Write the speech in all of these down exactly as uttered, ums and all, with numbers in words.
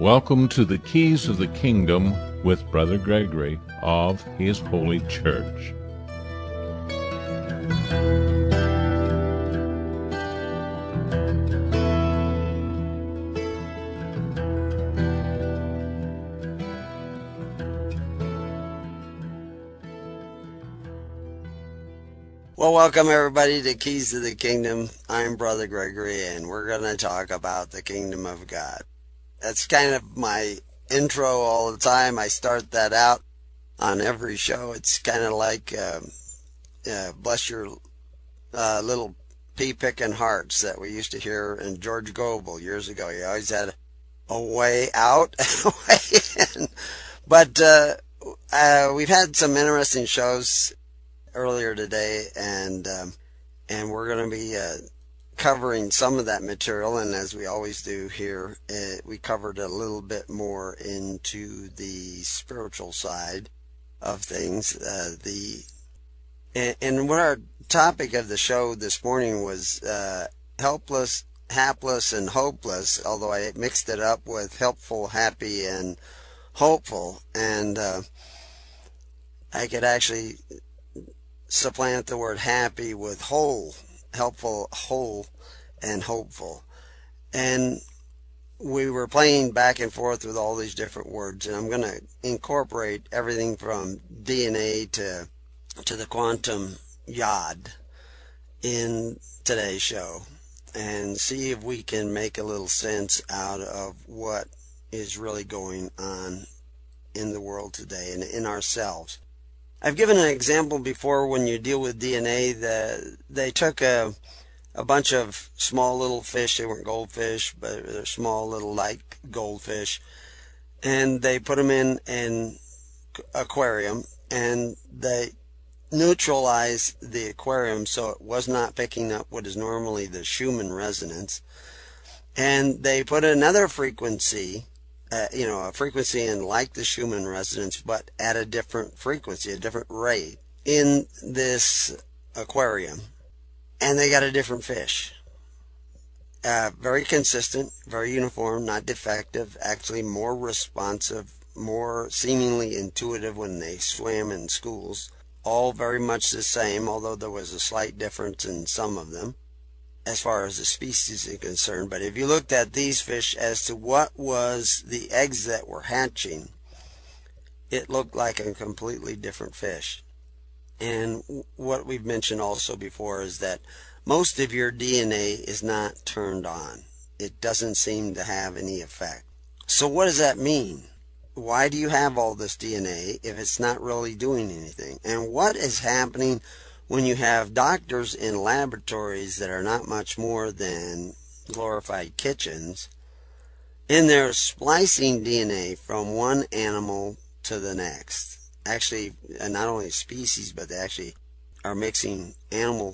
Welcome to the Keys of the Kingdom with Brother Gregory of His Holy Church. Well, welcome everybody to Keys of the Kingdom. I'm Brother Gregory, and we're going to talk about the Kingdom of God. That's kind of my intro all the time. I start that out on every show. It's kind of like, uh, uh, bless your uh, little pea-picking hearts that we used to hear in George Goebel years ago. He always had a way out and a way in. But uh, uh, we've had some interesting shows earlier today, and um, and we're going to be uh, covering some of that material, and as we always do here, uh, we covered a little bit more into the spiritual side of things. Uh, the and, and what our topic of the show this morning was uh, helpless, hapless, and hopeless, although I mixed it up with helpful, happy, and hopeful, and uh, I could actually supplant the word happy with whole, helpful, whole, and hopeful. And we were playing back and forth with all these different words, and I'm going to incorporate everything from D N A to to the quantum yod in today's show, and see if we can make a little sense out of what is really going on in the world today and in ourselves. I've given an example before. When you deal with D N A, the, they took a, a bunch of small little fish. They weren't goldfish, but they're small little like goldfish, and they put them in an aquarium, and they neutralized the aquarium so it was not picking up what is normally the Schumann resonance, and they put another frequency, Uh, you know, a frequency in like the Schumann resonance, but at a different frequency, a different rate in this aquarium. And they got a different fish. Uh, very consistent, very uniform, not defective, actually more responsive, more seemingly intuitive when they swam in schools. All very much the same, although there was a slight difference in some of them as far as the species is concerned. But if you looked at these fish as to what was the eggs that were hatching, it looked like a completely different fish. And what we've mentioned also before is that most of your D N A is not turned on. It doesn't seem to have any effect. So what does that mean? Why do you have all this D N A if it's not really doing anything? And what is happening when you have doctors in laboratories that are not much more than glorified kitchens, and they're splicing D N A from one animal to the next? Actually, not only species, but they actually are mixing animal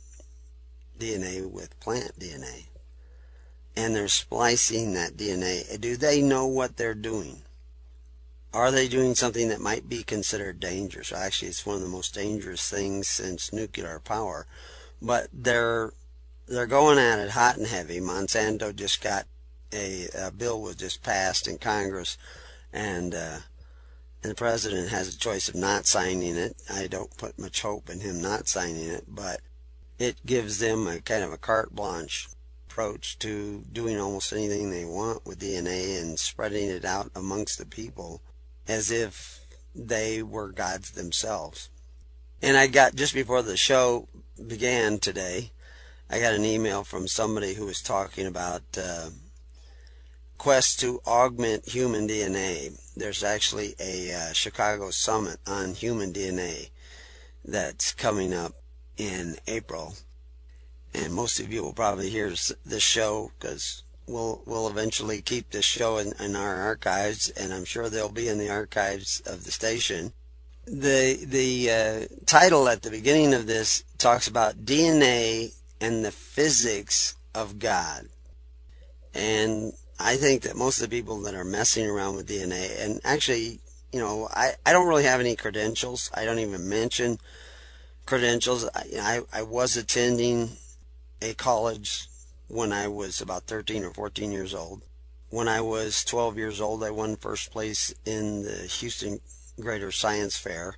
D N A with plant D N A. And they're splicing that D N A. Do they know what they're doing? Are they doing something that might be considered dangerous? Actually, it's one of the most dangerous things since nuclear power. But they're they're going at it hot and heavy. Monsanto just got a, a bill was just passed in Congress, and uh, and the president has a choice of not signing it. I don't put much hope in him not signing it, but it gives them a kind of a carte blanche approach to doing almost anything they want with D N A and spreading it out amongst the people as if they were gods themselves. And I got, just before the show began today, I got an email from somebody who was talking about uh, quest to augment human D N A. There's actually a uh, Chicago summit on human D N A that's coming up in April. And most of you will probably hear this show because We'll, we'll eventually keep this show in, in our archives, and I'm sure they'll be in the archives of the station. The the uh, title at the beginning of this talks about D N A and the physics of God. And I think that most of the people that are messing around with D N A, and actually, you know, I, I don't really have any credentials. I don't even mention credentials. I, I, I was attending a college when I was about thirteen or fourteen years old, When I was twelve years old, I won first place in the Houston Greater Science Fair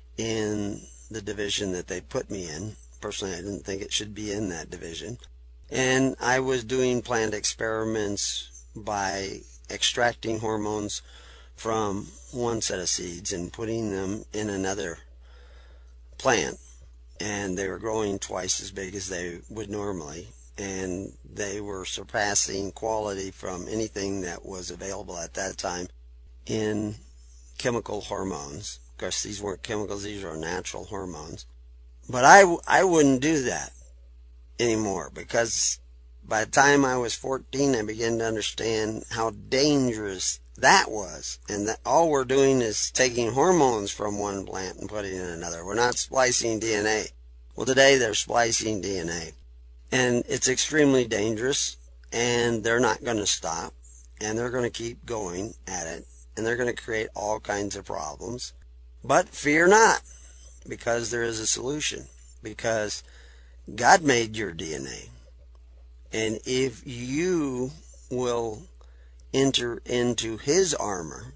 in the division that they put me in. Personally, I didn't think it should be in that division. And I was doing plant experiments by extracting hormones from one set of seeds and putting them in another plant. And they were growing twice as big as they would normally. And they were surpassing quality from anything that was available at that time in chemical hormones. Of course, these weren't chemicals, these were natural hormones. But I, I wouldn't do that anymore, because by the time I was fourteen, I began to understand how dangerous that was, and that all we're doing is taking hormones from one plant and putting it in another. We're not splicing D N A. Well, today they're splicing D N A. And it's extremely dangerous, and they're not going to stop, and they're going to keep going at it, and they're going to create all kinds of problems. But fear not, because there is a solution, because God made your D N A. And if you will enter into His armor,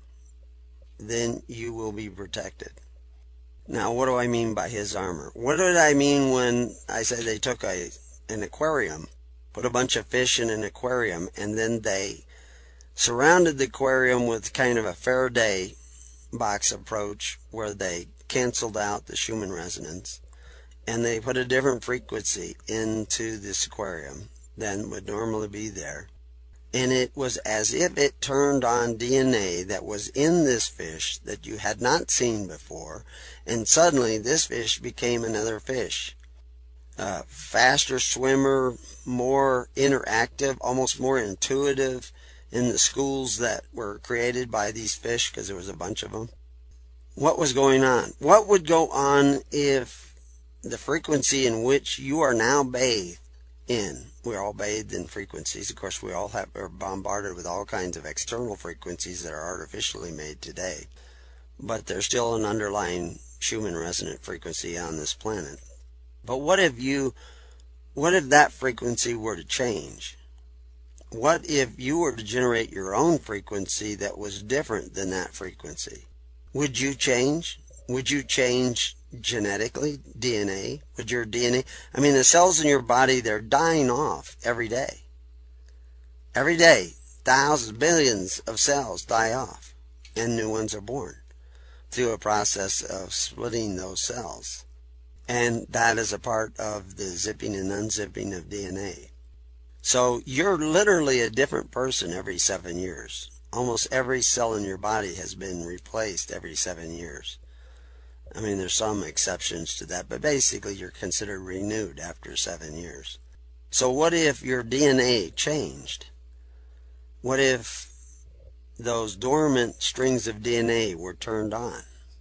then you will be protected. Now, what do I mean by His armor? What did I mean when I said they took a an aquarium, put a bunch of fish in an aquarium, and then they surrounded the aquarium with kind of a Faraday box approach where they canceled out the Schumann resonance, and they put a different frequency into this aquarium than would normally be there. And it was as if it turned on D N A that was in this fish that you had not seen before, and suddenly this fish became another fish. Uh, faster swimmer, more interactive, almost more intuitive in the schools that were created by these fish, because there was a bunch of them. What was going on? What would go on if the frequency in which you are now bathed in, we're all bathed in frequencies. Of course, we all have, are bombarded with all kinds of external frequencies that are artificially made today. But there's still an underlying Schumann resonant frequency on this planet. But what if you, what if that frequency were to change? What if you were to generate your own frequency that was different than that frequency? Would you change? Would you change genetically, D N A? Would your D N A, I mean, the cells in your body, they're dying off every day. Every day, thousands, billions of cells die off, and new ones are born through a process of splitting those cells. And that is a part of the zipping and unzipping of D N A. So you're literally a different person every seven years. Almost every cell in your body has been replaced every seven years. I mean, there's some exceptions to that, but basically you're considered renewed after seven years. So what if your D N A changed? What if those dormant strings of D N A were turned on?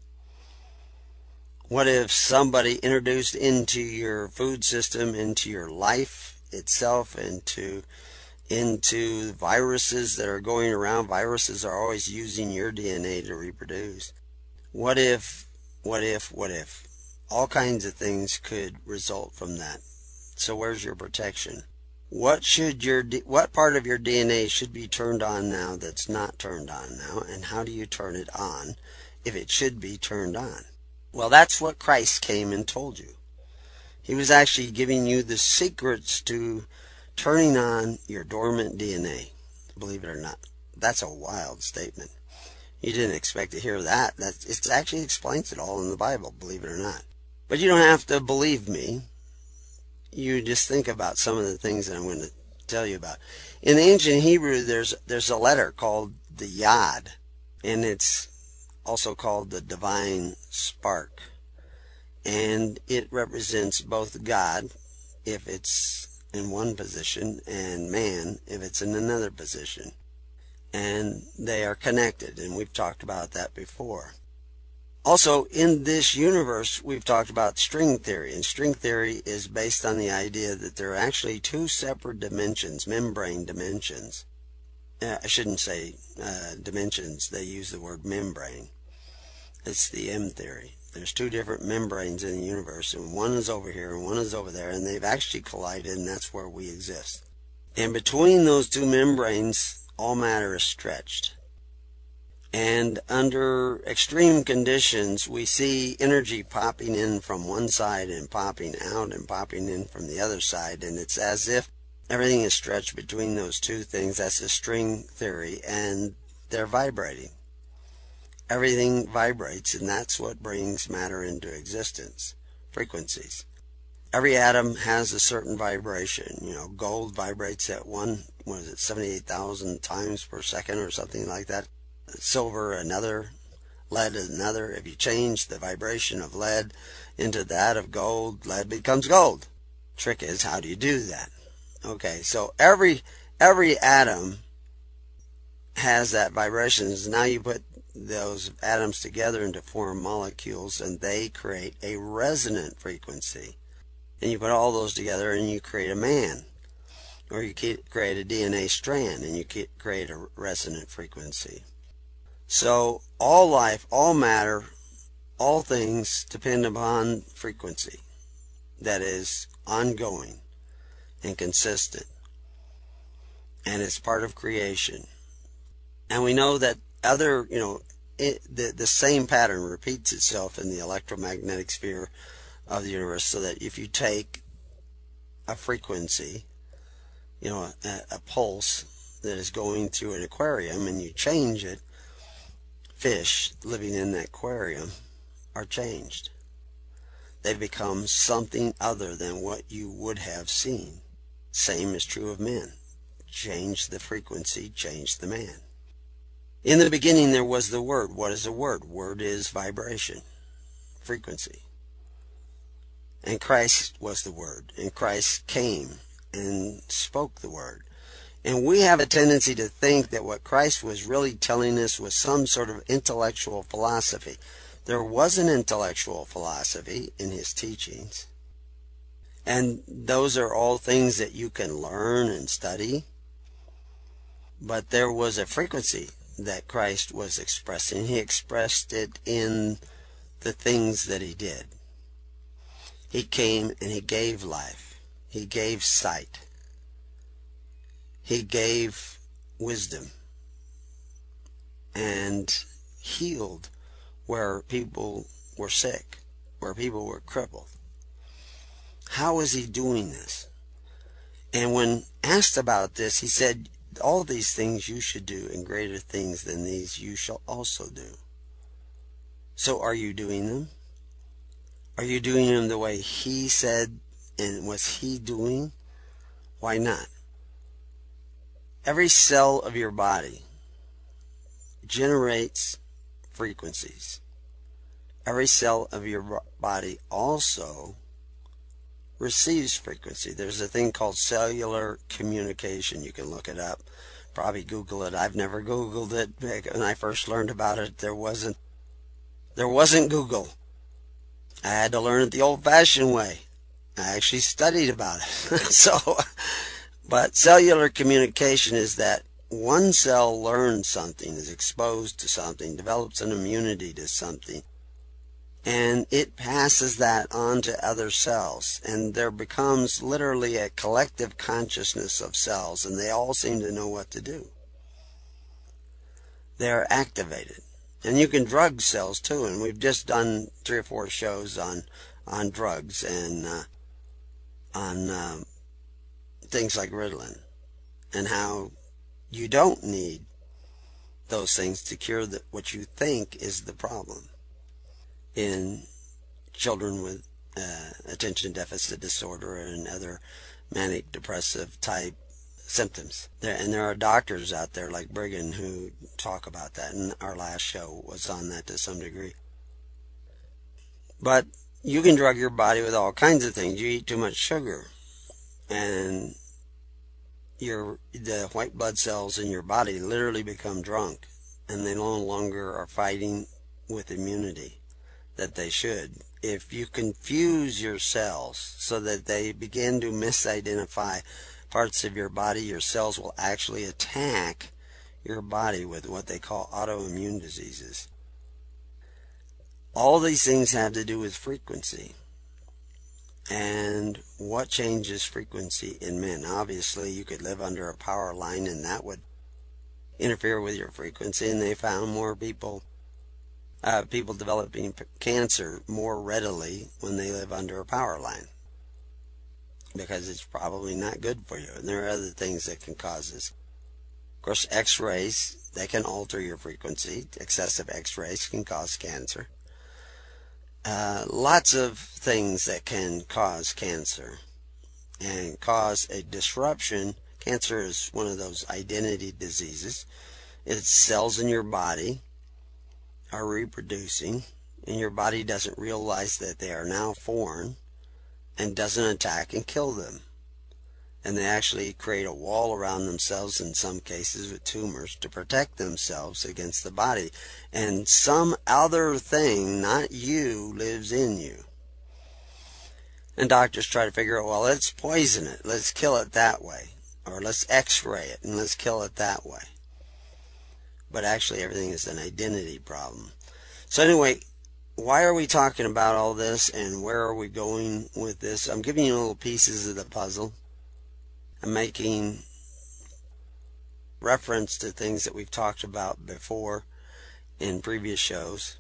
What if somebody introduced into your food system, into your life itself, into into viruses that are going around? Viruses are always using your D N A to reproduce. What if, what if, what if? All kinds of things could result from that. So where's your protection? What should your what part of your D N A should be turned on now that's not turned on now, and how do you turn it on if it should be turned on? Well, that's what Christ came and told you. He was actually giving you the secrets to turning on your dormant D N A, believe it or not. That's a wild statement. You didn't expect to hear that. That it actually explains it all in the Bible, believe it or not. But you don't have to believe me. You just think about some of the things that I'm going to tell you about. In ancient Hebrew, there's there's a letter called the Yod, and it's also called the divine spark. And it represents both God, if it's in one position, and man, if it's in another position. And they are connected, and we've talked about that before. Also, in this universe, we've talked about string theory, and string theory is based on the idea that there are actually two separate dimensions, membrane dimensions. Uh, I shouldn't say uh, dimensions, they use the word membrane. It's the M theory. There's two different membranes in the universe, and one is over here and one is over there, and they've actually collided, and that's where we exist. And between those two membranes all matter is stretched. And under extreme conditions, we see energy popping in from one side and popping out and popping in from the other side. And it's as if everything is stretched between those two things. That's a string theory. And they're vibrating. Everything vibrates, and that's what brings matter into existence. Frequencies. Every atom has a certain vibration. You know, gold vibrates at one, what is it, seventy-eight thousand times per second or something like that. Silver, another. Lead, another. If you change the vibration of lead into that of gold, lead becomes gold. Trick is, how do you do that? Okay, so every every atom has that vibration. Now you put those atoms together into form molecules, and they create a resonant frequency. And you put all those together and you create a man. Or you create a D N A strand and you create a resonant frequency. So all life, all matter, all things depend upon frequency that is ongoing and consistent. And it's part of creation. And we know that other, you know, it, the, the same pattern repeats itself in the electromagnetic sphere of the universe, so that if you take a frequency, you know, a, a pulse that is going through an aquarium, and you change it, fish living in that aquarium are changed. They become something other than what you would have seen. Same is true of men. Change the frequency, change the man. In the beginning there was the Word. What is a word? Word is vibration, frequency. And Christ was the Word. And Christ came and spoke the Word. And we have a tendency to think that what Christ was really telling us was some sort of intellectual philosophy. There was an intellectual philosophy in his teachings. And those are all things that you can learn and study. But there was a frequency that Christ was expressing. He expressed it in the things that he did. He came and he gave life. He gave sight. He gave wisdom and healed where people were sick, where people were crippled. How is he doing this? And when asked about this, he said, all these things you should do, and greater things than these you shall also do. So are you doing them? Are you doing them the way he said, and was he doing? Why not? Every cell of your body generates frequencies. Every cell of your body also receives frequency. There's a thing called cellular communication. You can look it up. Probably Google it. I've never Googled it. When I first learned about it, there wasn't there wasn't Google. I had to learn it the old-fashioned way. I actually studied about it. so, but cellular communication is that one cell learns something, is exposed to something, develops an immunity to something, and it passes that on to other cells, and there becomes literally a collective consciousness of cells, and they all seem to know what to do. They're activated. And you can drug cells too, and we've just done three or four shows on on drugs and uh, on um, things like Ritalin, and how you don't need those things to cure the, what you think is the problem in children with uh, attention deficit disorder and other manic depressive type symptoms. There, and there are doctors out there like Brigham who talk about that, and our last show was on that to some degree. But you can drug your body with all kinds of things. You eat too much sugar, and your the white blood cells in your body literally become drunk, and they no longer are fighting with immunity that they should. If you confuse your cells so that they begin to misidentify parts of your body, your cells will actually attack your body with what they call autoimmune diseases. All these things have to do with frequency. And what changes frequency in men? Obviously, you could live under a power line and that would interfere with your frequency, and they found more people uh, people developing p- cancer more readily when they live under a power line, because it's probably not good for you. And there are other things that can cause this. Of course, X-rays, they can alter your frequency. Excessive X-rays can cause cancer. Uh, lots of things that can cause cancer and cause a disruption. Cancer is one of those identity diseases. It's cells in your body are reproducing, and your body doesn't realize that they are now foreign and doesn't attack and kill them. And they actually create a wall around themselves, in some cases with tumors, to protect themselves against the body. And some other thing, not you, lives in you. And doctors try to figure out, well, let's poison it. Let's kill it that way. Or let's x-ray it and let's kill it that way. But actually everything is an identity problem. So anyway, why are we talking about all this and where are we going with this? I'm giving you little pieces of the puzzle. I'm making reference to things that we've talked about before in previous shows.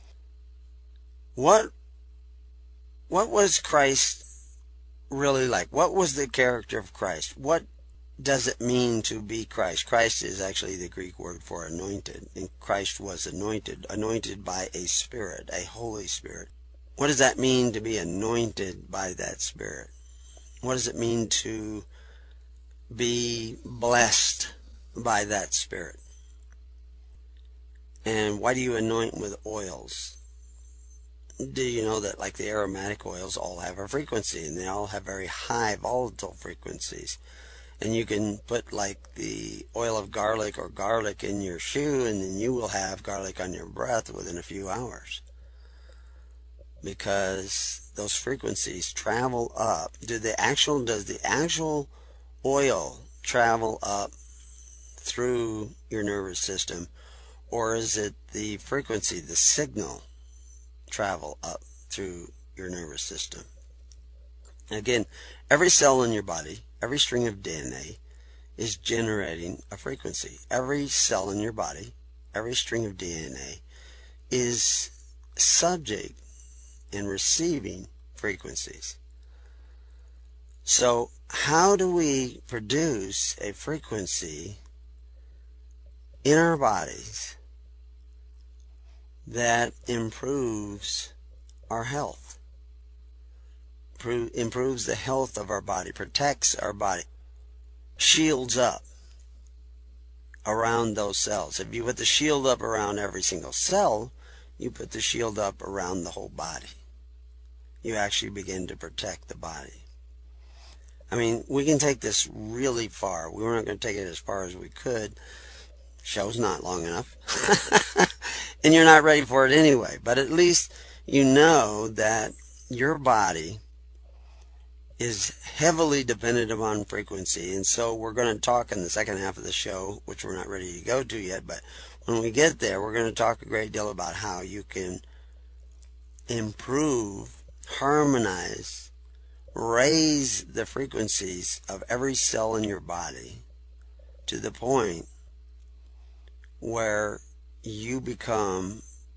What what was Christ really like? What was the character of Christ? What does it mean to be Christ? Christ is actually the Greek word for anointed, and Christ was anointed, anointed by a spirit, a Holy Spirit. What does that mean to be anointed by that Spirit? What does it mean to be blessed by that Spirit? And why do you anoint with oils? Do you know that like the aromatic oils all have a frequency, and they all have very high volatile frequencies? And you can put like the oil of garlic or garlic in your shoe, and then you will have garlic on your breath within a few hours. Because those frequencies travel up. Do the actual, does the actual oil travel up through your nervous system, or is it the frequency, the signal, travel up through your nervous system? Again, every cell in your body, every string of D N A is generating a frequency. Every cell in your body, every string of D N A is subject and receiving frequencies. So how do we produce a frequency in our bodies that improves our health, improves the health of our body, protects our body, shields up around those cells? If you put the shield up around every single cell, you put the shield up around the whole body. You actually begin to protect the body. I mean, we can take this really far. We were not going to take it as far as we could. Show's not long enough. And you're not ready for it anyway. But at least you know that your body is heavily dependent upon frequency. And so we're going to talk in the second half of the show, which we're not ready to go to yet. But when we get there, we're going to talk a great deal about how you can improve, harmonize, raise the frequencies of every cell in your body to the point where you become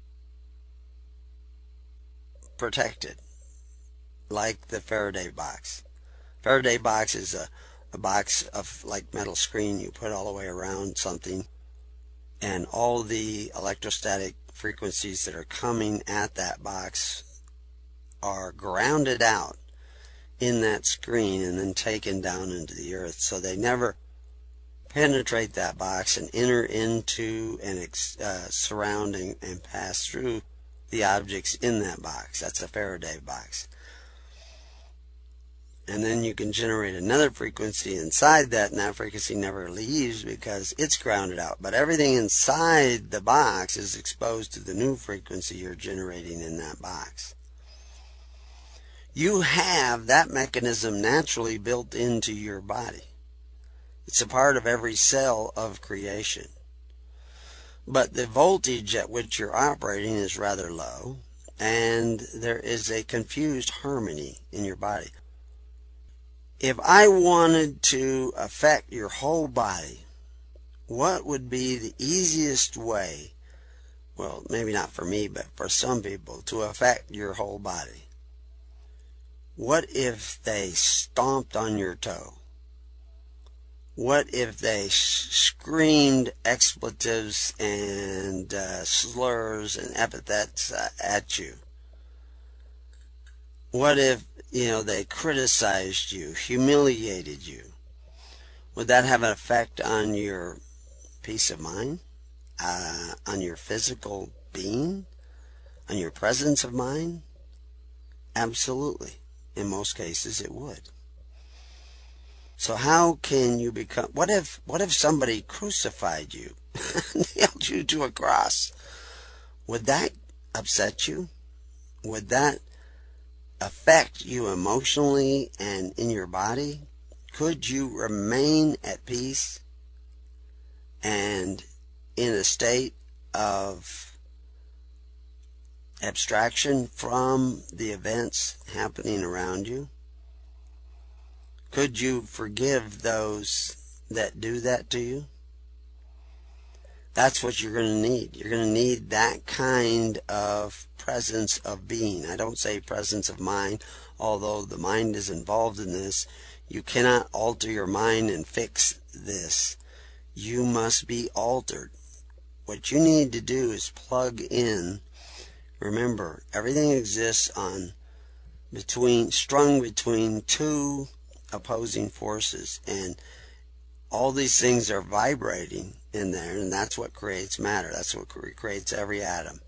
protected, like the Faraday box. Faraday box is a, a box of like metal screen you put all the way around something, and all the electrostatic frequencies that are coming at that box are grounded out in that screen and then taken down into the earth, so they never penetrate that box and enter into and uh, surrounding and pass through the objects in that box. That's a Faraday box. And then you can generate another frequency inside that, and that frequency never leaves because it's grounded out. But everything inside the box is exposed to the new frequency you're generating in that box. You have that mechanism naturally built into your body. It's a part of every cell of creation. But the voltage at which you're operating is rather low, and there is a confused harmony in your body. If I wanted to affect your whole body what would be the easiest way, well, maybe not for me, but for some people, to affect your whole body? What if they stomped on your toe? What if they sh- screamed expletives and uh, slurs and epithets uh, at you? What if, you know, they criticized you, humiliated you? Would that have an effect on your peace of mind, uh, on your physical being, on your presence of mind? Absolutely. In most cases, it would. So how can you become, what if, what if somebody crucified you, nailed you to a cross? Would that upset you? Would that affect you emotionally and in your body? Could you remain at peace and in a state of abstraction from the events happening around you? Could you forgive those that do that to you? That's what you're going to need. You're going to need that kind of presence of being. I don't say presence of mind, although the mind is involved in this. You cannot alter your mind and fix this. You must be altered. What you need to do is plug in. Remember, everything exists on between strung between two opposing forces, and all these things are vibrating in there, and that's what creates matter. That's what creates every atom.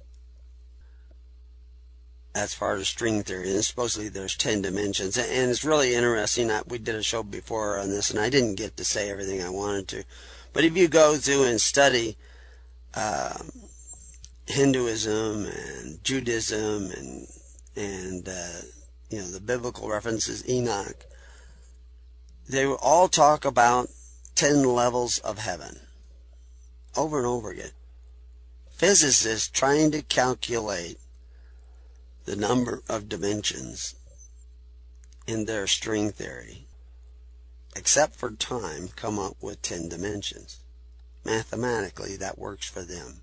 That's part of string theory, and supposedly there's ten dimensions, and it's really interesting. We did a show before on this, and I didn't get to say everything I wanted to, but if you go through and study uh, Hinduism and Judaism and and uh, you know, the biblical references, Enoch, they will all talk about ten levels of heaven over and over again. Physicists trying to calculate the number of dimensions in their string theory, except for time, come up with ten dimensions. Mathematically, that works for them.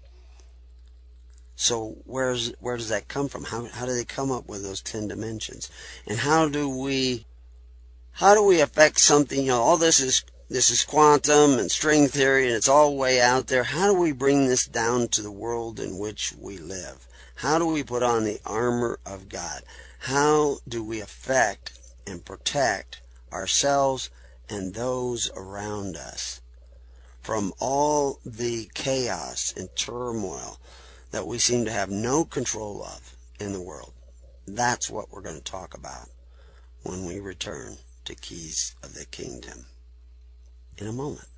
So where's where does that come from? How how do they come up with those ten dimensions? And how do we how do we affect something? You know, all this is this is quantum and string theory, and it's all way out there. How do we bring this down to the world in which we live? How do we put on the armor of God? How do we affect and protect ourselves and those around us from all the chaos and turmoil that we seem to have no control of in the world? That's what we're going to talk about when we return to Keys of the Kingdom in a moment.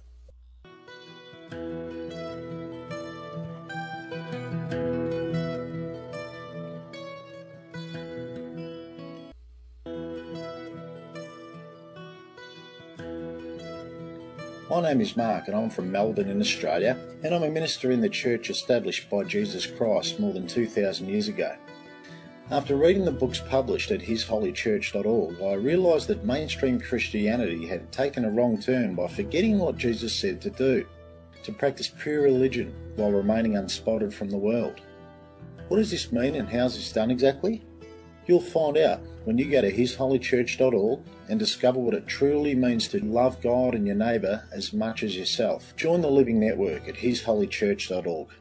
My name is Mark, and I'm from Melbourne in Australia, and I'm a minister in the church established by Jesus Christ more than two thousand years ago. After reading the books published at his holy church dot org, I realised that mainstream Christianity had taken a wrong turn by forgetting what Jesus said to do, to practice pure religion while remaining unspotted from the world. What does this mean, and how is this done exactly? You'll find out when you go to his holy church dot org and discover what it truly means to love God and your neighbour as much as yourself. Join the Living Network at his holy church dot org.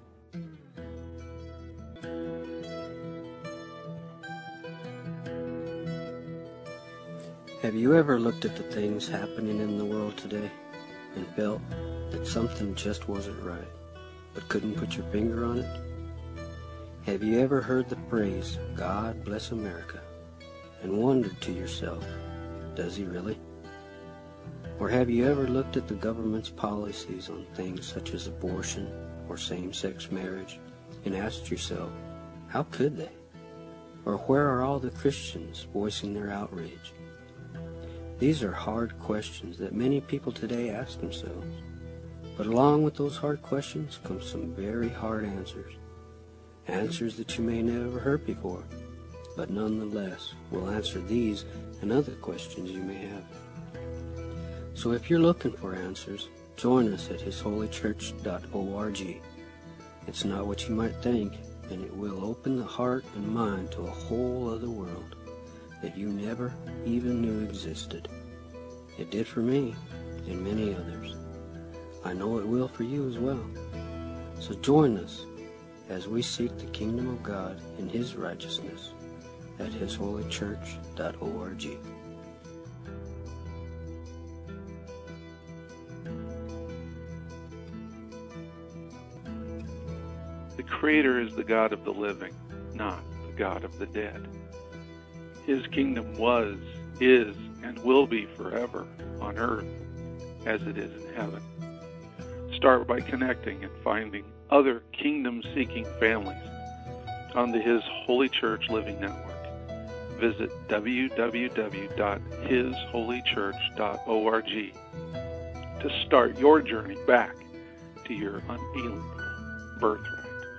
Have you ever looked at the things happening in the world today and felt that something just wasn't right, but couldn't put your finger on it? Have you ever heard the phrase, "God bless America," and wondered to yourself, does he really? Or have you ever looked at the government's policies on things such as abortion or same-sex marriage and asked yourself, how could they? Or where are all the Christians voicing their outrage? These are hard questions that many people today ask themselves. But along with those hard questions come some very hard answers. Answers that you may never have heard before, but nonetheless will answer these and other questions you may have. So if you're looking for answers, Join us at his holy church dot org. It's not what you might think, and it will open the heart and mind to a whole other world that you never even knew existed. It did for me and many others. I know it will for you as well. So join us as we seek the kingdom of God and his righteousness at his holy church dot org. The Creator is the God of the living, not the God of the dead. His kingdom was, is, and will be forever on earth as it is in heaven. Start by connecting and finding other kingdom-seeking families on the His Holy Church Living Network. Visit w w w dot his holy church dot org to start your journey back to your unalienable birthright.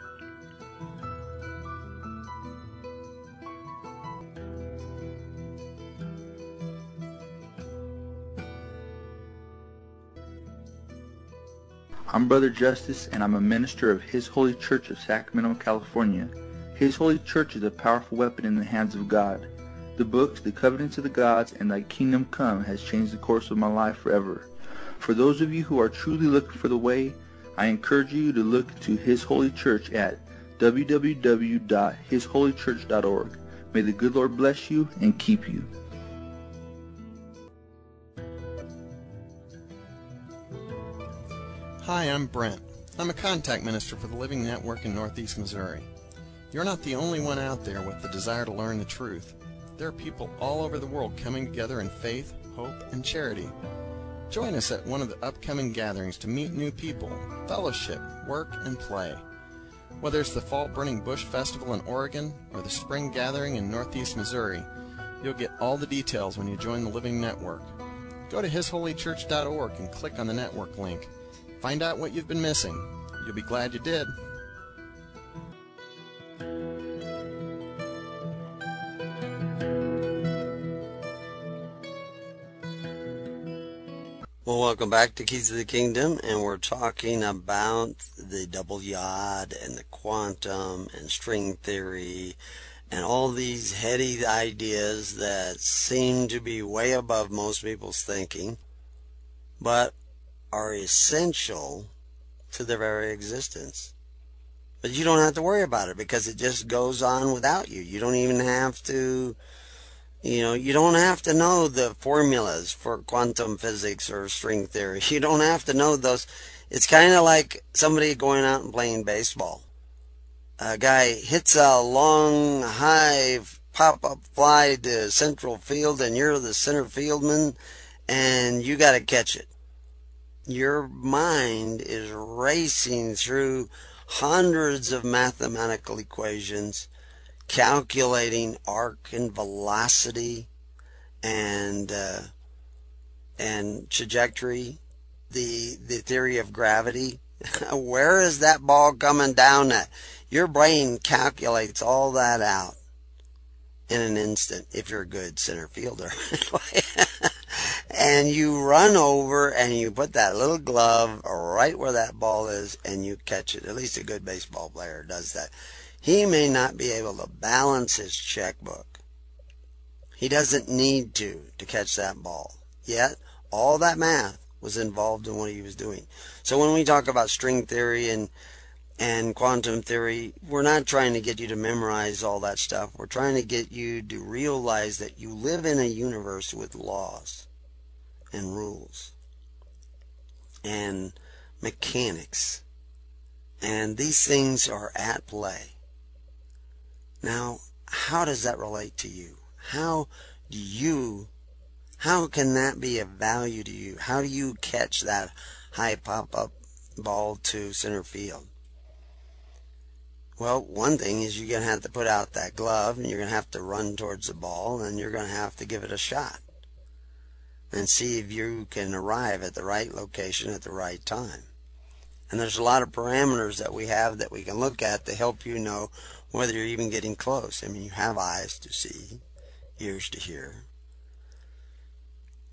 I'm Brother Justice, and I'm a minister of His Holy Church of Sacramento, California. His Holy Church is a powerful weapon in the hands of God. The books, The Covenants of the Gods, and Thy Kingdom Come has changed the course of my life forever. For those of you who are truly looking for the way, I encourage you to look to His Holy Church at w w w dot his holy church dot org. May the good Lord bless you and keep you. Hi, I'm Brent. I'm a contact minister for the Living Network in Northeast Missouri. You're not the only one out there with the desire to learn the truth. There are people all over the world coming together in faith, hope, and charity. Join us at one of the upcoming gatherings to meet new people, fellowship, work, and play. Whether it's the Fall Burning Bush Festival in Oregon or the Spring Gathering in Northeast Missouri, you'll get all the details when you join the Living Network. Go to his holy church dot org and click on the network link. Find out what you've been missing. You'll be glad you did. Well, welcome back to Keys of the Kingdom, and we're talking about the double yod and the quantum and string theory and all these heady ideas that seem to be way above most people's thinking, but are essential to their very existence. But you don't have to worry about it because it just goes on without you. You don't even have to, you know, you don't have to know the formulas for quantum physics or string theory. You don't have to know those. It's kind of like somebody going out and playing baseball. A guy hits a long, high pop-up fly to central field, and you're the center fieldman, and you got to catch it. Your mind is racing through hundreds of mathematical equations, calculating arc and velocity and uh, and trajectory, the the theory of gravity. Where is that ball coming down at? Your brain calculates all that out in an instant if you're a good center fielder. And you run over and you put that little glove right where that ball is and you catch it. At least a good baseball player does that. He may not be able to balance his checkbook. He doesn't need to to catch that ball. Yet, all that math was involved in what he was doing. So when we talk about string theory and and quantum theory, we're not trying to get you to memorize all that stuff. We're trying to get you to realize that you live in a universe with laws and rules and mechanics, and these things are at play. Now, how does that relate to you? How do you, how can that be of value to you? How do you catch that high pop-up ball to center field? Well, one thing is you're going to have to put out that glove, and you're going to have to run towards the ball, and you're going to have to give it a shot and see if you can arrive at the right location at the right time. And there's a lot of parameters that we have that we can look at to help you know whether you're even getting close. I mean, you have eyes to see, ears to hear.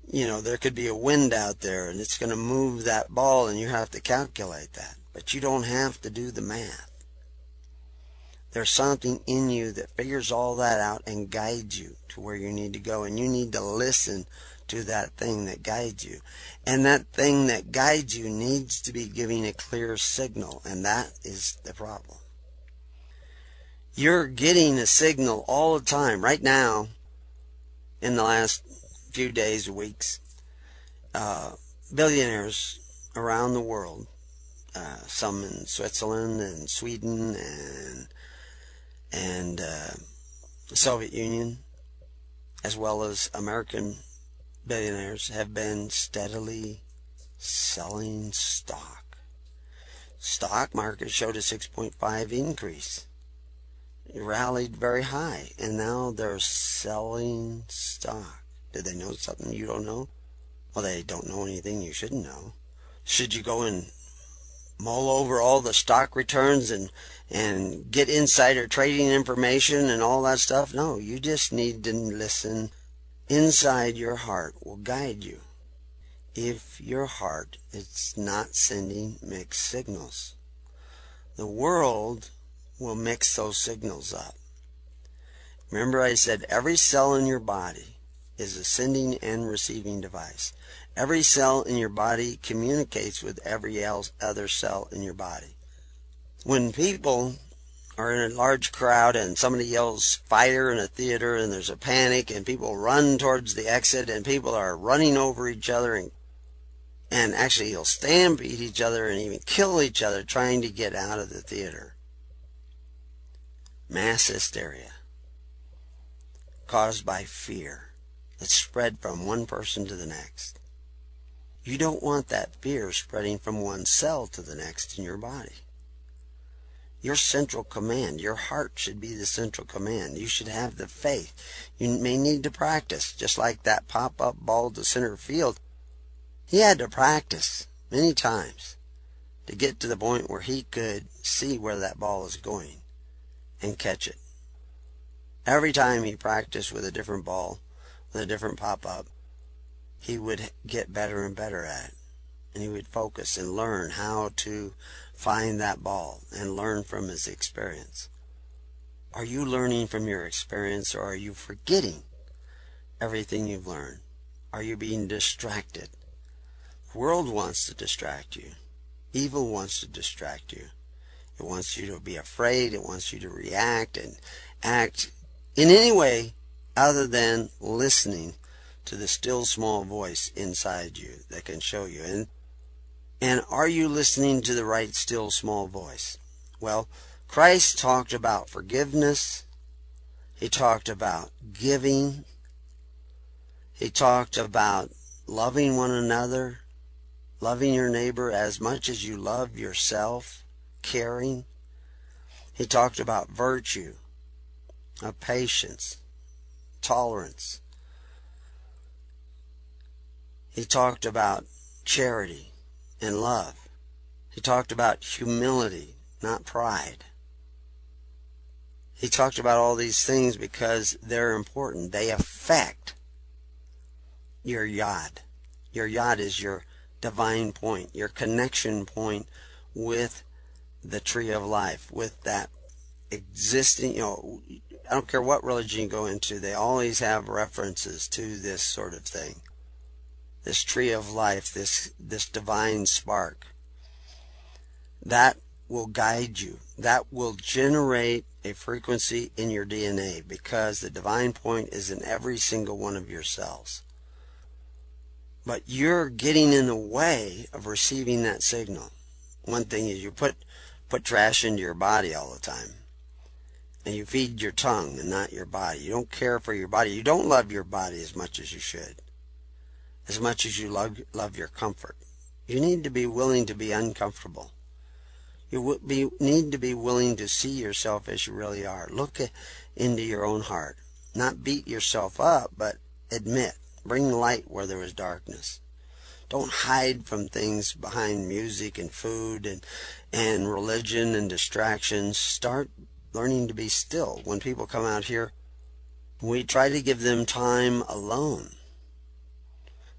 you know, there could be a wind out there and it's going to move that ball and you have to calculate that. But you don't have to do the math. There's something in you that figures all that out and guides you to where you need to go. And you need to listen to that thing that guides you. And that thing that guides you needs to be giving a clear signal. And that is the problem. You're getting a signal all the time. Right now, in the last few days, weeks, uh, billionaires around the world, uh, some in Switzerland and Sweden and and uh, the Soviet Union, as well as American billionaires, have been steadily selling stock. Stock market showed a six point five increase. It rallied very high, and now they're selling stock. Did they know something you don't know? Well, they don't know anything you shouldn't know. Should you go and mull over all the stock returns and and get insider trading information and all that stuff? No, you just need to listen. Inside your heart will guide you. If your heart is not sending mixed signals, the world will mix those signals up. Remember, I said every cell in your body is a sending and receiving device. Every cell in your body communicates with every other cell in your body. When people are in a large crowd and somebody yells fire in a theater and there's a panic and people run towards the exit and people are running over each other and and actually you'll stampede each other and even kill each other trying to get out of the theater. Mass hysteria caused by fear that's spread from one person to the next. You don't want that fear spreading from one cell to the next in your body. Your central command, your heart should be the central command. You should have the faith. You may need to practice, just like that pop-up ball to center field. He had to practice many times to get to the point where he could see where that ball is going and catch it. Every time he practiced with a different ball, with a different pop-up, he would get better and better at it. And he would focus and learn how to find that ball and learn from his experience. Are you learning from your experience, or are you forgetting everything you've learned? Are you being distracted? The world wants to distract you. Evil wants to distract you. It wants you to be afraid. It wants you to react and act in any way other than listening to the still small voice inside you that can show you. And and are you listening to the right still small voice? Well, Christ talked about forgiveness. He talked about giving. He talked about loving one another, loving your neighbor as much as you love yourself, caring. He talked about virtue, of patience, tolerance. He talked about charity and love. He talked about humility, not pride. He talked about all these things because they're important. They affect your yod. Your yod is your divine point, your connection point with the tree of life, with that existing, you know, I don't care what religion you go into, they always have references to this sort of thing. This tree of life, this this divine spark. That will guide you. That will generate a frequency in your D N A, because the divine point is in every single one of your cells. But you're getting in the way of receiving that signal. One thing is you put put trash into your body all the time. And you feed your tongue and not your body. You don't care for your body. You don't love your body as much as you should. As much as you love, love your comfort. You need to be willing to be uncomfortable. You w- be, need to be willing to see yourself as you really are. Look at, into your own heart. Not beat yourself up, but admit. Bring light where there is darkness. Don't hide from things behind music and food and, and religion and distractions. Start learning to be still. When people come out here, we try to give them time alone.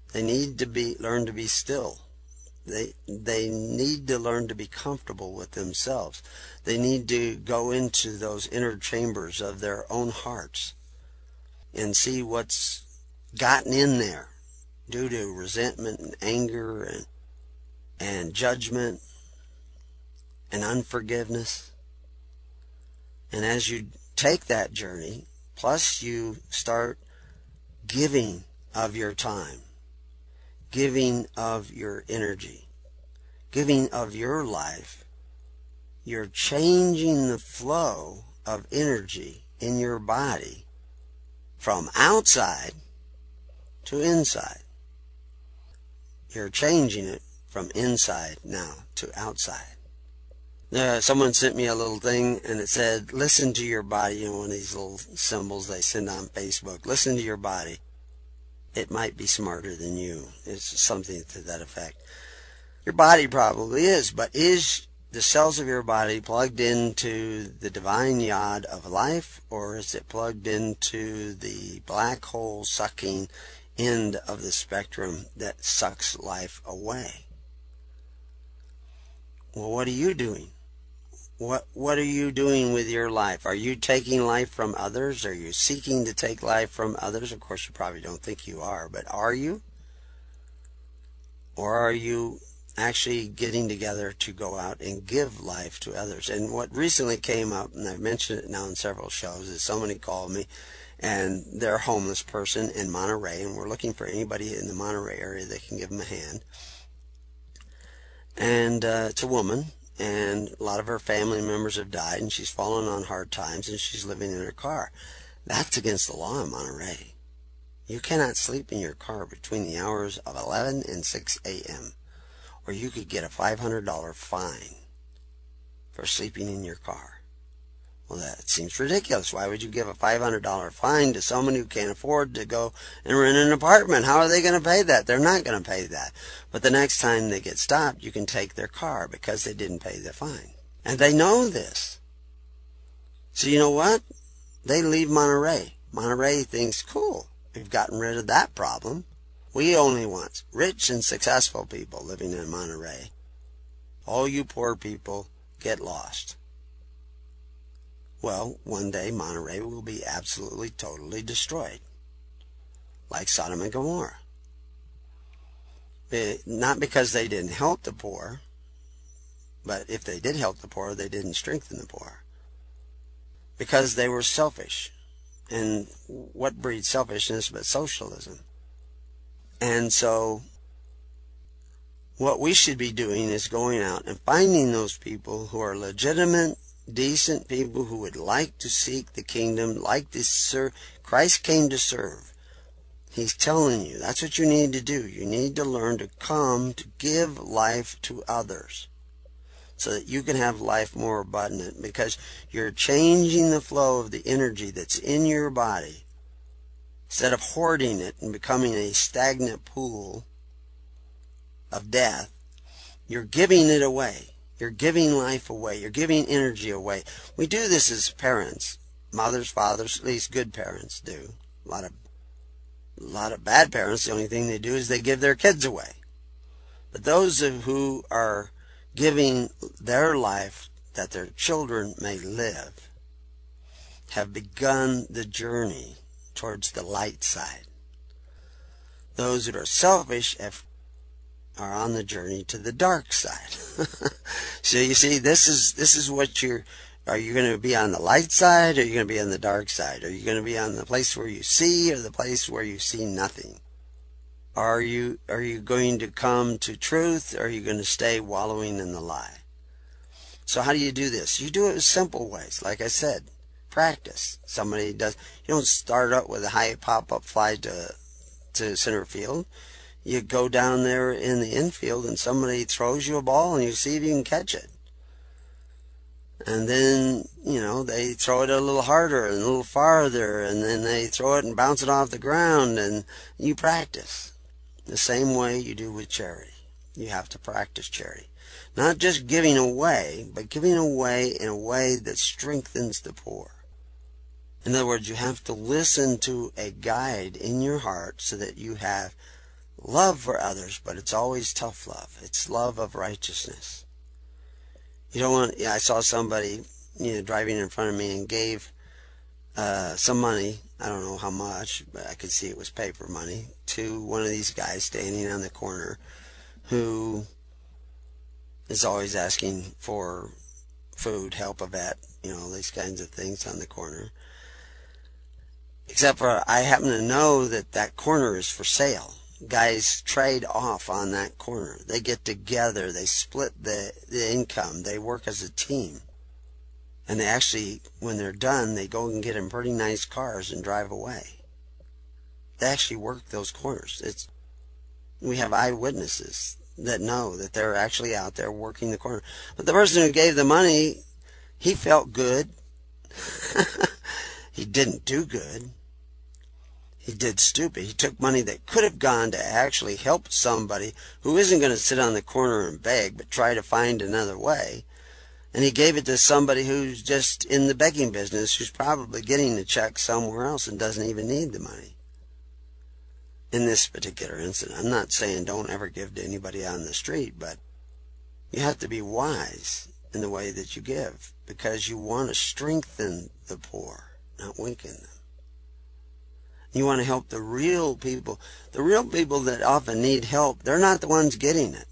They need to be learn to be still. They they need to learn to be comfortable with themselves. They need to go into those inner chambers of their own hearts and see what's gotten in there due to resentment and anger and and judgment and unforgiveness. And as you take that journey, plus you start giving of your time, giving of your energy, giving of your life, you're changing the flow of energy in your body from outside to inside. You're changing it from inside now to outside. Uh, someone sent me a little thing and it said, listen to your body. You know, one of these little symbols they send on Facebook. Listen to your body. It might be smarter than you. It's something to that effect. Your body probably is, but is the cells of your body plugged into the divine yod of life, or is it plugged into the black hole sucking end of the spectrum that sucks life away? Well, what are you doing? What what are you doing with your life? Are you taking life from others? Are you seeking to take life from others? Of course, you probably don't think you are, but are you? Or are you actually getting together to go out and give life to others? And what recently came up, and I've mentioned it now in several shows, is somebody called me, and they're a homeless person in Monterey, and we're looking for anybody in the Monterey area that can give them a hand. And uh, it's a woman. And a lot of her family members have died, and she's fallen on hard times, and she's living in her car. That's against the law in Monterey. You cannot sleep in your car between the hours of eleven and six a.m., or you could get a five hundred dollars fine for sleeping in your car. Well, that seems ridiculous. Why would you give a five hundred dollars fine to someone who can't afford to go and rent an apartment? How are they going to pay that? They're not going to pay that. But the next time they get stopped, you can take their car because they didn't pay the fine. And they know this. So you know what? They leave Monterey. Monterey thinks, cool, we've gotten rid of that problem. We only want rich and successful people living in Monterey. All you poor people get lost. Well, one day Monterey will be absolutely, totally destroyed, like Sodom and Gomorrah. It, not because they didn't help the poor, but if they did help the poor, they didn't strengthen the poor. Because they were selfish. And what breeds selfishness but socialism? And so what we should be doing is going out and finding those people who are legitimate, decent people who would like to seek the kingdom, like to serve. Christ came to serve. He's telling you that's what you need to do. You need to learn to come to give life to others so that you can have life more abundant, because you're changing the flow of the energy that's in your body. Instead of hoarding it and becoming a stagnant pool of death, you're giving it away. You're giving life away. You're giving energy away. We do this as parents, mothers, fathers, at least good parents do. A lot of, a lot of bad parents, the only thing they do is they give their kids away. But those who are giving their life that their children may live have begun the journey towards the light side. Those that are selfish have are on the journey to the dark side. So you see, this is this is what you're. Are you going to be on the light side, or are you going to be on the dark side? Are you going to be on the place where you see, or the place where you see nothing? Are you are you going to come to truth, or are you going to stay wallowing in the lie? So how do you do this? You do it in simple ways. Like I said, practice. Somebody does. You don't start up with a high pop-up fly to to center field. You go down there in the infield and somebody throws you a ball and you see if you can catch it. And then, you know, they throw it a little harder and a little farther, and then they throw it and bounce it off the ground, and you practice. The same way you do with charity. You have to practice charity. Not just giving away, but giving away in a way that strengthens the poor. In other words, you have to listen to a guide in your heart so that you have love for others, but it's always tough love. It's love of righteousness. You don't want, yeah, I saw somebody, you know, driving in front of me and gave uh, some money, I don't know how much, but I could see it was paper money, to one of these guys standing on the corner who is always asking for food, help a vet, you know, these kinds of things on the corner. Except for I happen to know that that corner is for sale. Guys trade off on that corner. They get together. They split the, the income. They work as a team. And they actually, when they're done, they go and get in pretty nice cars and drive away. They actually work those corners. It's, we have eyewitnesses that know that they're actually out there working the corner. But the person who gave the money, he felt good. He didn't do good. He did stupid. He took money that could have gone to actually help somebody who isn't going to sit on the corner and beg, but try to find another way. And he gave it to somebody who's just in the begging business, who's probably getting the check somewhere else and doesn't even need the money. In this particular incident, I'm not saying don't ever give to anybody on the street, but you have to be wise in the way that you give, because you want to strengthen the poor, not weaken them. You want to help the real people. The real people that often need help, they're not the ones getting it.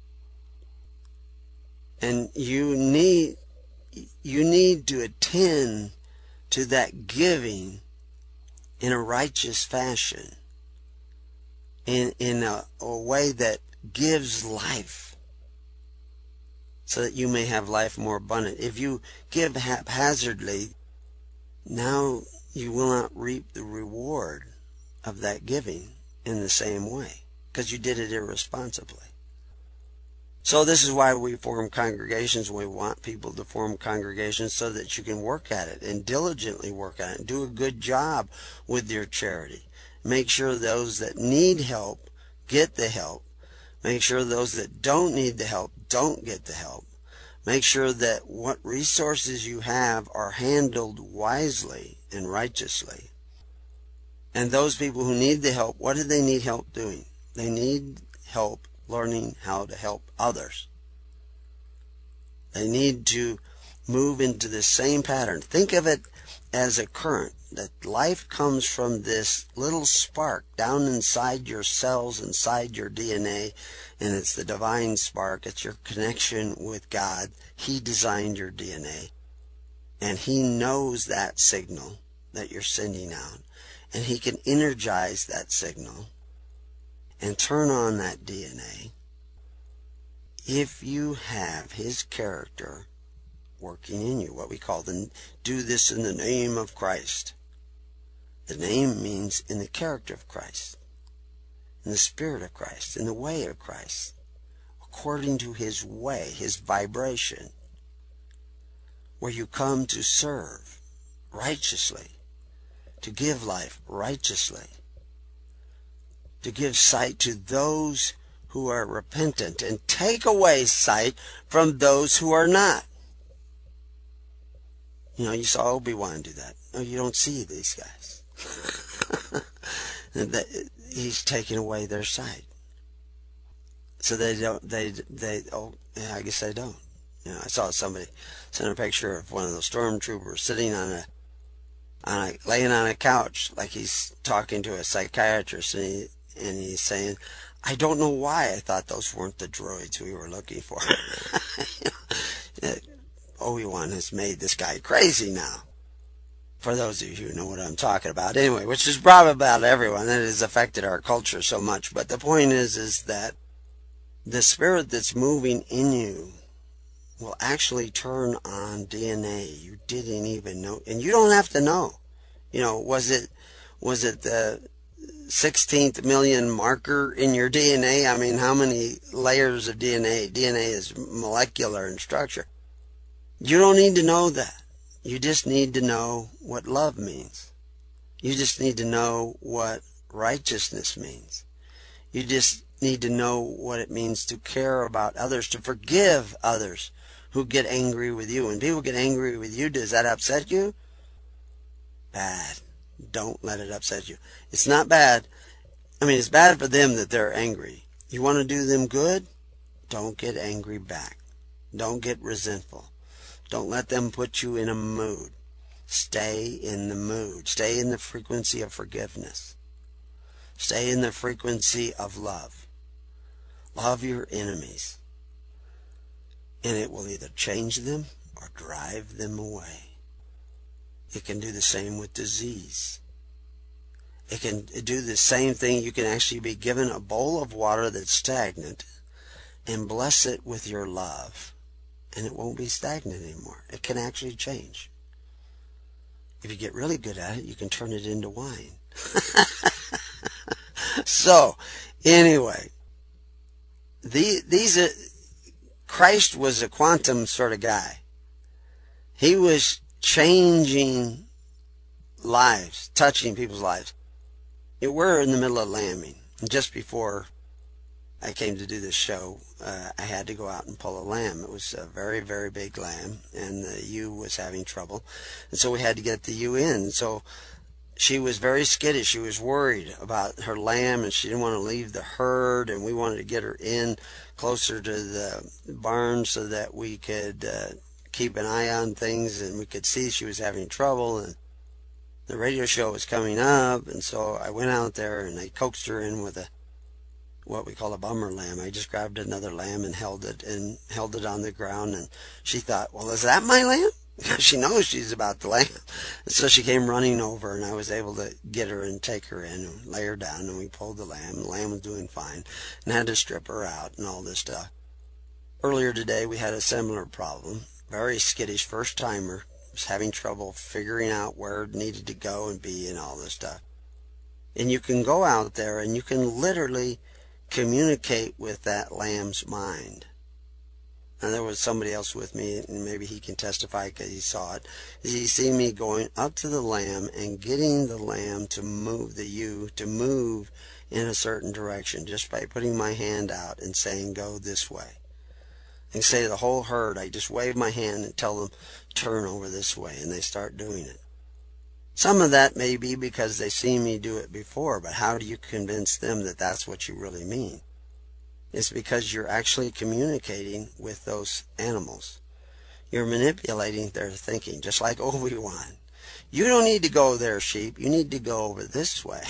And you need you need to attend to that giving in a righteous fashion, in in a, a way that gives life, so that you may have life more abundant. If you give haphazardly, now you will not reap the reward of that giving in the same way, because you did it irresponsibly. So this is why we form congregations. We want people to form congregations so that you can work at it and diligently work at it and do a good job with your charity. Make sure those that need help get the help. Make sure those that don't need the help don't get the help. Make sure that what resources you have are handled wisely and righteously. And those people who need the help, what do they need help doing? They need help learning how to help others. They need to move into the same pattern. Think of it as a current, that life comes from this little spark down inside your cells, inside your D N A, and it's the divine spark. It's your connection with God. He designed your D N A, and He knows that signal that you're sending out, and He can energize that signal and turn on that D N A if you have His character working in you. What we call the do this in the name of Christ. The name means in the character of Christ, in the spirit of Christ, in the way of Christ, according to His way, His vibration, where you come to serve righteously, to give life righteously, to give sight to those who are repentant, and take away sight from those who are not. You know, you saw Obi-Wan do that. Oh, you don't see these guys. He's taking away their sight, so they don't. They they. Oh, yeah, I guess they don't. You know, I saw somebody send a picture of one of those stormtroopers sitting on a on a laying on a couch, like he's talking to a psychiatrist, and he and he's saying, "I don't know why I thought those weren't the droids we were looking for." You know, Obi-Wan has made this guy crazy now. For those of you who know what I'm talking about, anyway, which is probably about everyone. That has affected our culture so much. But the point is, is that the spirit that's moving in you will actually turn on D N A you didn't even know, and you don't have to know. You know, was it was it the sixteenth million marker in your D N A? I mean, how many layers of D N A? D N A is molecular in structure. You don't need to know that. You just need to know what love means. You just need to know what righteousness means. You just need to know what it means to care about others, to forgive others who get angry with you. When people get angry with you, does that upset you? Bad. Don't let it upset you. It's not bad I mean, it's bad for them that they're angry. You want to do them good? Don't get angry back. Don't get resentful. Don't let them put you in a mood. Stay in the mood. Stay in the frequency of forgiveness. Stay in the frequency of love. Love your enemies. And it will either change them or drive them away. It can do the same with disease. It can do the same thing. You can actually be given a bowl of water that's stagnant and bless it with your love. And it won't be stagnant anymore. It can actually change. If you get really good at it, you can turn it into wine. So, anyway, the, these are, Christ was a quantum sort of guy. He was changing lives, touching people's lives. We're in the middle of lambing. Just before I came to do this show, uh, I had to go out and pull a lamb. It was a very, very big lamb, and the ewe was having trouble. And so we had to get the ewe in. So she was very skittish. She was worried about her lamb, and she didn't want to leave the herd, and we wanted to get her in closer to the barn so that we could uh, keep an eye on things, and we could see she was having trouble. And the radio show was coming up, and so I went out there and I coaxed her in with a what we call a bummer lamb. I just grabbed another lamb and held it and held it on the ground, and she thought, well, is that my lamb? She knows she's about the lamb. And so she came running over, and I was able to get her and take her in and lay her down, and we pulled the lamb. The lamb was doing fine, and had to strip her out and all this stuff. Earlier today we had a similar problem. Very skittish first-timer. Was having trouble figuring out where it needed to go and be and all this stuff. And you can go out there and you can literally communicate with that lamb's mind. And there was somebody else with me, and maybe he can testify because he saw it. He see me going up to the lamb and getting the lamb to move, the ewe to move in a certain direction just by putting my hand out and saying, go this way. And say to the whole herd, I just wave my hand and tell them, turn over this way, and they start doing it. Some of that may be because they see me do it before, but how do you convince them that that's what you really mean? It's because you're actually communicating with those animals. You're manipulating their thinking, just like Obi-Wan. You don't need to go there, sheep. You need to go over this way.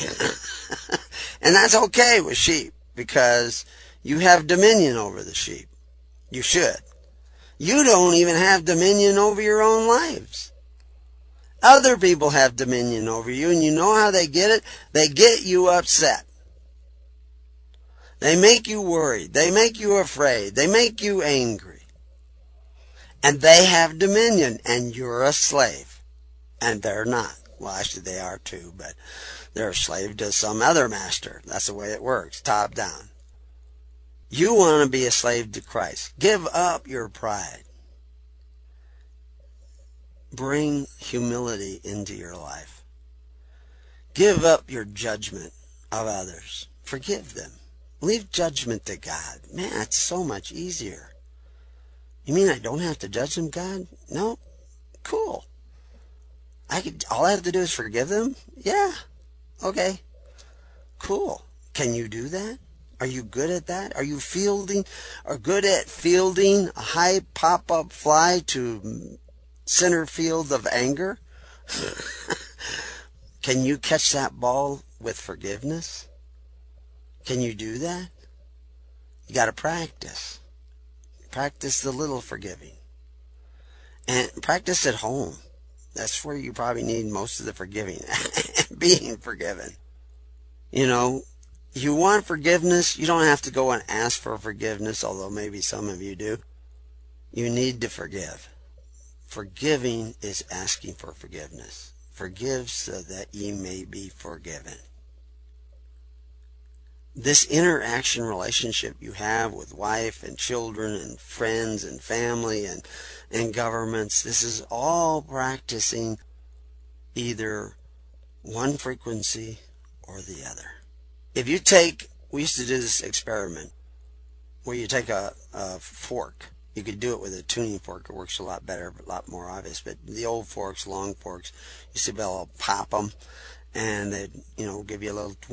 And that's okay with sheep, because you have dominion over the sheep. You should. You don't even have dominion over your own lives. Other people have dominion over you, and you know how they get it? They get you upset. They make you worried. They make you afraid. They make you angry. And they have dominion, and you're a slave. And they're not. Well, actually, they are too, but they're a slave to some other master. That's the way it works, top down. You want to be a slave to Christ. Give up your pride. Bring humility into your life. Give up your judgment of others. Forgive them. Leave judgment to God. Man, it's so much easier. You mean I don't have to judge them, God? No? Cool. I could, all I have to do is forgive them? Yeah. Okay. Cool. Can you do that? Are you good at that? Are you fielding, are good at fielding a high pop-up fly to center field of anger? Can you catch that ball with forgiveness? Can you do that? You got to practice. Practice the little forgiving. And practice at home. That's where you probably need most of the forgiving. Being forgiven. You know, you want forgiveness, you don't have to go and ask for forgiveness, although maybe some of you do. You need to forgive. Forgiving is asking for forgiveness. Forgive so that ye may be forgiven. This interaction relationship you have with wife and children and friends and family and, and governments, this is all practicing either one frequency or the other. If you take, we used to do this experiment where you take a, a fork. You could do it with a tuning fork. It works a lot better, but a lot more obvious. But the old forks, long forks, you used to be able to pop them and they'd, you know, give you a little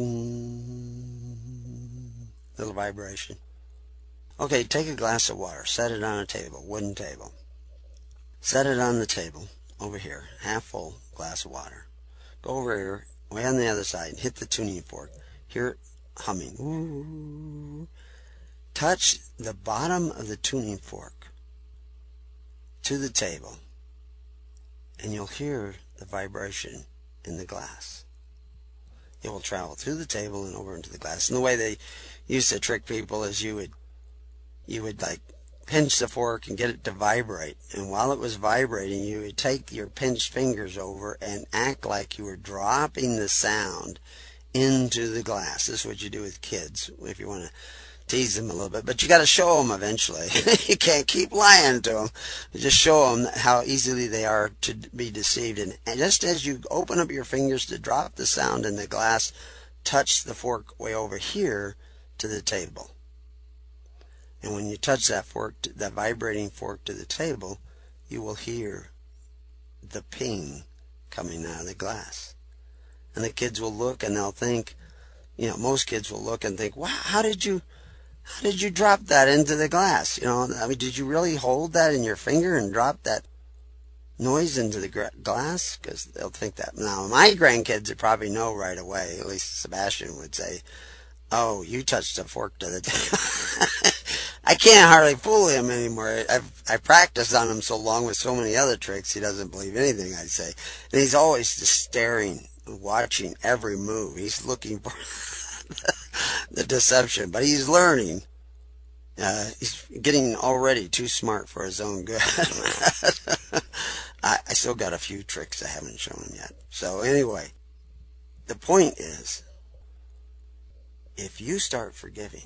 little vibration. Okay, take a glass of water, set it on a table, wooden table. Set it on the table over here, half full glass of water. Go over here, way on the other side, and hit the tuning fork. Hear it humming. Ooh. Touch the bottom of the tuning fork to the table, and you'll hear the vibration in the glass. It will travel through the table and over into the glass. And the way they used to trick people is you would you would like pinch the fork and get it to vibrate, and while it was vibrating, you would take your pinched fingers over and act like you were dropping the sound into the glass. This is what you do with kids if you want to tease them a little bit, but you got to show them eventually. You can't keep lying to them. You just show them how easily they are to be deceived. And just as you open up your fingers to drop the sound in the glass, touch the fork way over here to the table. And when you touch that fork, that vibrating fork to the table, you will hear the ping coming out of the glass. And the kids will look and they'll think, you know, most kids will look and think, wow, how did you, how did you drop that into the glass? You know, I mean, did you really hold that in your finger and drop that noise into the glass? Because they'll think that. Now, my grandkids would probably know right away, at least Sebastian would say, oh, you touched a fork to the table. I can't hardly fool him anymore. I've I practiced on him so long with so many other tricks, he doesn't believe anything I say. And he's always just staring, watching every move. He's looking for the deception, but he's learning. Uh, he's getting already too smart for his own good. I, I still got a few tricks I haven't shown him yet. So anyway, the point is, if you start forgiving,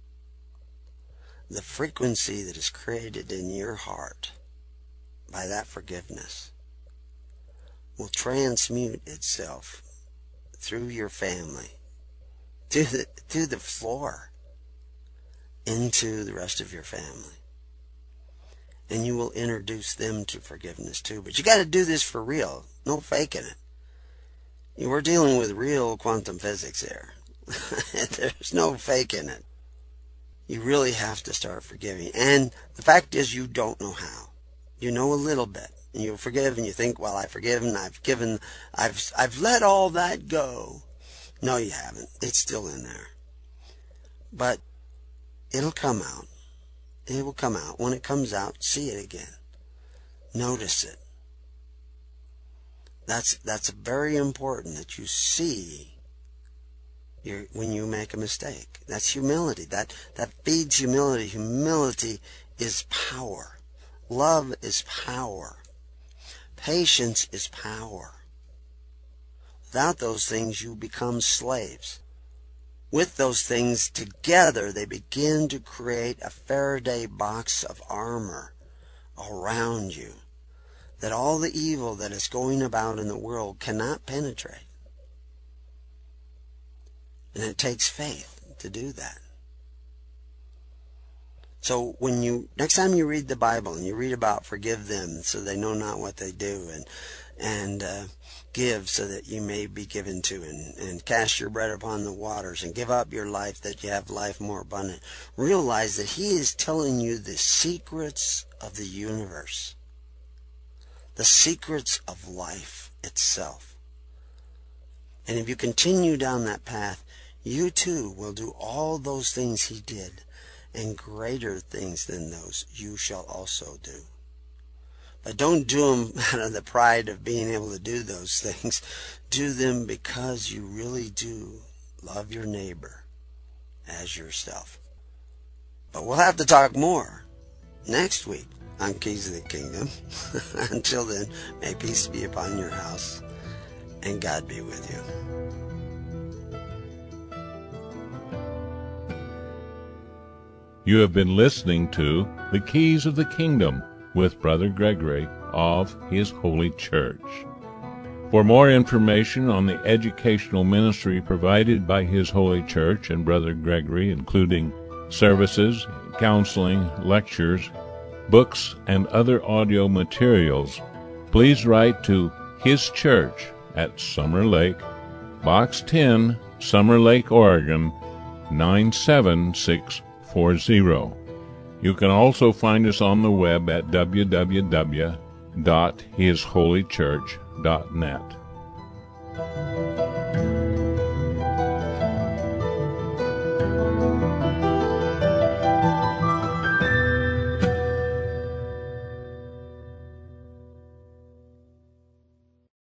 the frequency that is created in your heart by that forgiveness will transmute itself through your family, through the, through the floor, into the rest of your family. And you will introduce them to forgiveness too. But you got to do this for real. No faking it. We're dealing with real quantum physics here. There's no faking it. You really have to start forgiving. And the fact is, you don't know how. You know a little bit. And you forgive and you think, well, I've forgiven, I've given, I've, I've let all that go. No, you haven't. It's still in there. But it'll come out. It will come out. When it comes out, see it again. Notice it. That's, that's very important that you see You're, when you make a mistake. That's humility. That, that feeds humility. Humility is power. Love is power. Patience is power. Without those things, you become slaves. With those things together, they begin to create a Faraday box of armor around you that all the evil that is going about in the world cannot penetrate. And it takes faith to do that. So when you, next time you read the Bible and you read about forgive them so they know not what they do, and and uh, give so that you may be given to, and, and cast your bread upon the waters, and give up your life that you have life more abundant, realize that He is telling you the secrets of the universe, the secrets of life itself. And if you continue down that path, you too will do all those things He did, and greater things than those you shall also do. But don't do them out of the pride of being able to do those things. Do them because you really do love your neighbor as yourself. But we'll have to talk more next week on Keys of the Kingdom. Until then, may peace be upon your house, and God be with you. You have been listening to The Keys of the Kingdom with Brother Gregory of His Holy Church. For more information on the educational ministry provided by His Holy Church and Brother Gregory, including services, counseling, lectures, books, and other audio materials, please write to His Church at Summer Lake, Box ten, Summer Lake, Oregon, nine seven six four zero. You can also find us on the web at w w w dot his holy church dot net.